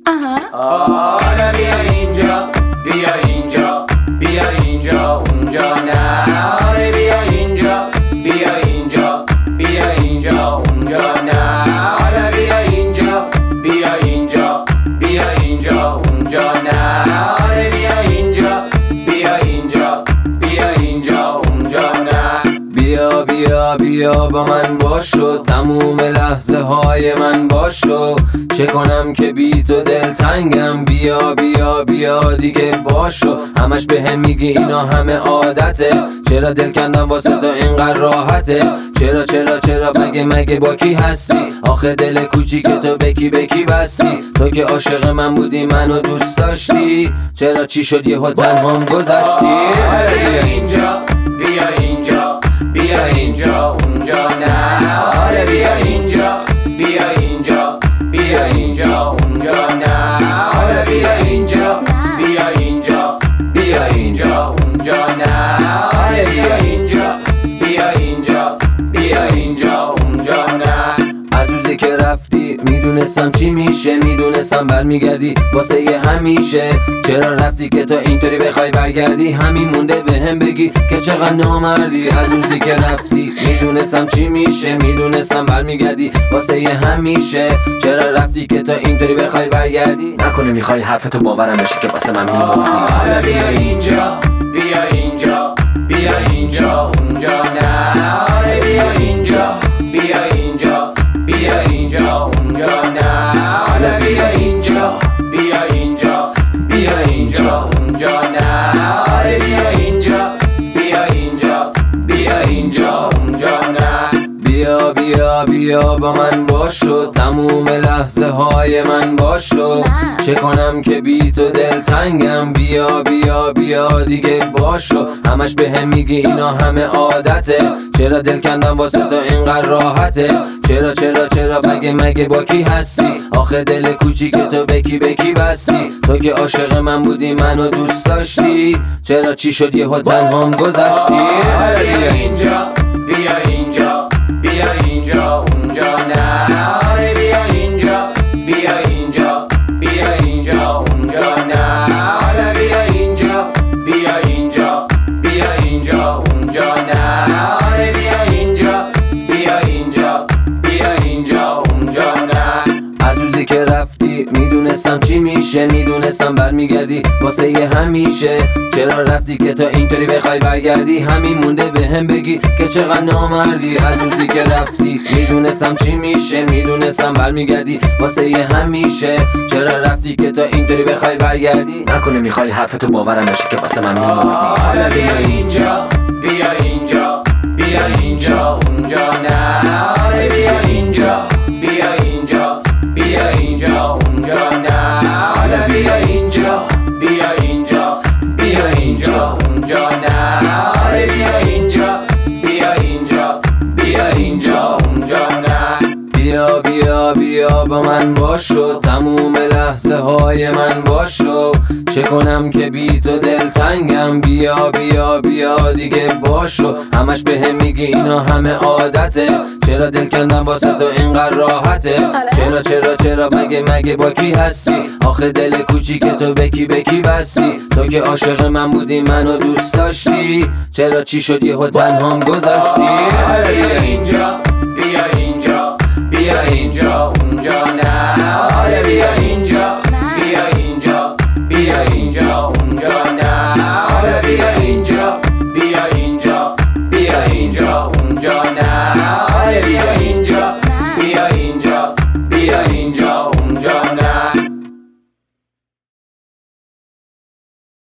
آره بیا اینجا، بیا اینجا، بیا اینجا، اونجا نه. آره بیا اینجا، بیا اینجا، بیا اینجا، اونجا نه. آره بیا اینجا، بیا اینجا، بیا اینجا، اونجا نه. آره بیا اینجا، بیا اینجا، بیا اینجا، اونجا نه. بیا بیا بیا با من باشو، تموم لحظه های من باشو. چه کنم که بی تو دلتنگم، بیا بیا بیا دیگه باشو. همش بهم میگی اینا همه عادته، چرا دل کندم واسه تو اینقدر راحته؟ چرا چرا چرا مگه با کی هستی؟ آخه دل کوچیک تو بکی بکی بستی. تو که عاشق من بودی منو دوست داشتی، چرا چی شد یهو تنهام گذشتی؟ بیا اینجا، بیا اینجا، بیا اینجا، اونجا نه. آره بیا اینجا، بیا اینجا، بیا اینجا، اونجا نه. آره بیا اینجا، بیا اینجا، بیا اینجا، اونجا نه. آره بیا اینجا، بیا اینجا، بیا اینجا، اونجا نه. از روزی که رفتی میدونستم چی میشه، میدونستم برمیگردی واسه یه همیشه. چرا رفتی که تو اینطوری بخوای برگردی؟ همین مونده بهم بگی که چقدر نامردی. از روزی که رفتی میدونستم چی میشه، میدونستم برمیگردی واسه یه همیشه. چرا رفتی که تو اینطوری بخوای برگردی؟ نکنه میخوای حرفتو باورم بشه که واسه من میمردی؟ آره بیا اینجا، بیا اینجا، بیا اینجا، اونجا نه. آره بیا اینجا، بیا اینجا، بیا اینجا، اونجا نه. آره بیا اینجا، بیا اینجا، بیا اینجا، اونجا نه. آره بیا اینجا، بیا اینجا، بیا اینجا، اونجا نه. بیا بیا بیا با من باشو، تموم لحظه های من باشو. چه کنم که بی تو دلتنگم، بیا بیا بیا دیگه باشو. همش بهم میگی اینا همه عادته، چرا دل کندم واسه تو اینقدر راحته؟ چرا چرا چرا مگه با کی هستی؟ آخه دل کوچیک تو بکی بکی بستی. تو که عاشق من بودی منو دوست داشتی، چرا چی شد یهو تنهام گذشتی؟ بیا اینجا، بیا اینجا، بیا اینجا، اونجا نه. آره بیا اینجا، بیا اینجا، بیا اینجا، اونجا نه. آره بیا اینجا، بیا اینجا، بیا اینجا، اونجا نه. آره بیا اینجا، بیا اینجا، بیا اینجا، اونجا نه. از روزی که رفتی میدونستم چی میشه، میدونستم برمیگردی واسه یه همیشه. چرا رفتی که تو اینطوری بخوای برگردی؟ همین مونده بهم بگی که چقدر نامردی. از روزی که رفتی میدونستم چی میشه، میدونستم برمیگردی واسه یه همیشه. چرا رفتی که تو اینطوری بخوای برگردی؟ نکنه میخوای حرفتو باورم بشه که واسه من میمردی؟ آره بیا اینجا، بیا اینجا، بیا اینجا، اونجا نه. آره بیا اینجا، بیا اینجا، بیا اینجا، اونجا نه. آره بیا اینجا، بیا اینجا، بیا اینجا، اونجا نه. آره بیا اینجا، بیا اینجا، بیا اینجا، اونجا نه. بیا بیا بیا با من باشو، تموم لحظه های من باشو. چه کنم که بی تو دلتنگم، بیا بیا بیا دیگه باشو. همش بهم میگی اینا همه عادته، چرا دل کندم واسه تو اینقدر راحته؟ چرا چرا چرا مگه با کی هستی؟ آخه دل کوچیک تو بکی بکی بستی. تو که عاشق من بودی منو دوست داشتی، چرا چی شد یهو تنهام گذشتی؟ بیا اینجا، بیا اینجا، بیا اینجا، اونجا نه. آره بیا اینجا، بیا اینجا، بیا اینجا، اونجا نه. آره بیا اینجا، بیا اینجا، بیا اینجا، اونجا نه. آره بیا اینجا، بیا اینجا، بیا اینجا.